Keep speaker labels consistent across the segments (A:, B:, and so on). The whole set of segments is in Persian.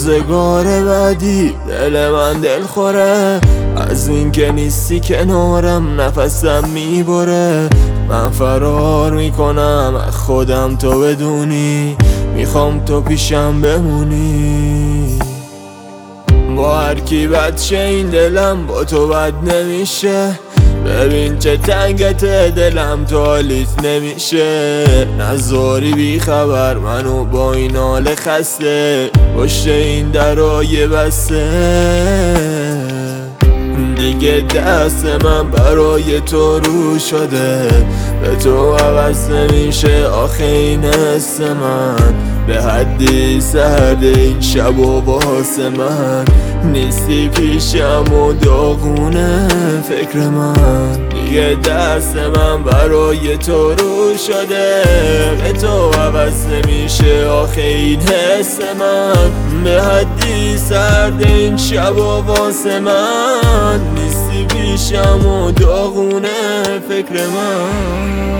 A: روزگار بعدی دل من دل خوره، از این که نیستی کنارم نفسم میبره. من فرار میکنم از خودم تو بدونی، میخوام تو پیشم بمونی. با هر کی بد شه این دلم با تو بد نمیشه. ببین چه تنگت دلم تو حالیت نمیشه. نذاری بی خبر منو با این حال خسته، پشت این درای بسته. دیگه دست من برای تو رو شده، به تو عوض نمیشه آخه این حس من. به حدی سرد این شب و واسه من نیستی پیشم و داغونه فکر من. دیگه دست من برای تو رو شده، به تو عوض نمیشه آخه این حس من. به حدی سرد این شب و واسه من نیستی پیشم و داغونه فکر من.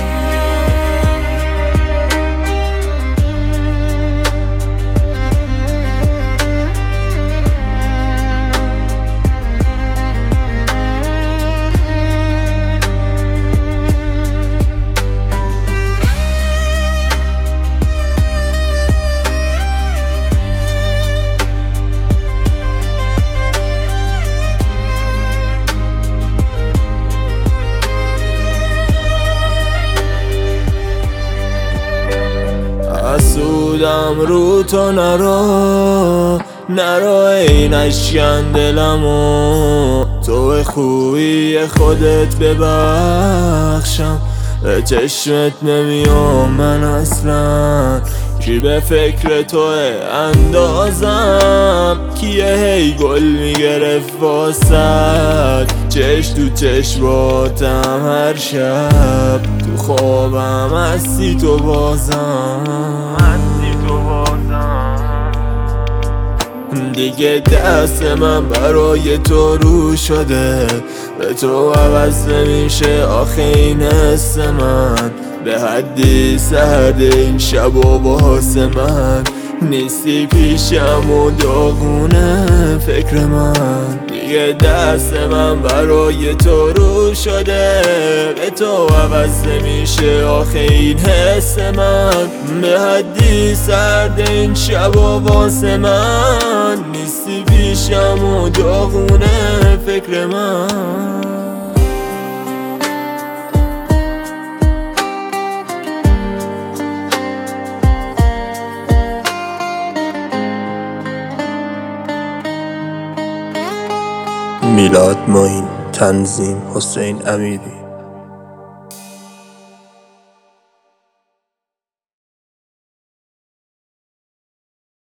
A: حسودم رو تو نرا این اشکن دلمو، تو به خوبی خودت ببخشم. به چشمت نمیام من اصلا، کی به فکر توه اندازم. کیه هی گل میگرفت واسد، چشم تو چشماتم هر شب. تو خوابم هستی تو بازم. دیگه دست من برای تو رو شده، به تو عوض نمیشه آخه این حس من. به حدی سرد این شب و واسه من نیستی پیشم و داغونه فکر من. دیگه دست من برای تو رو شده، به تو عوض نمیشه آخه این حس من. به حدی سرد این شب و واسه من نیستی پیشم و داغونه فکر من.
B: میلاد معین، تنظیم حسین امیری.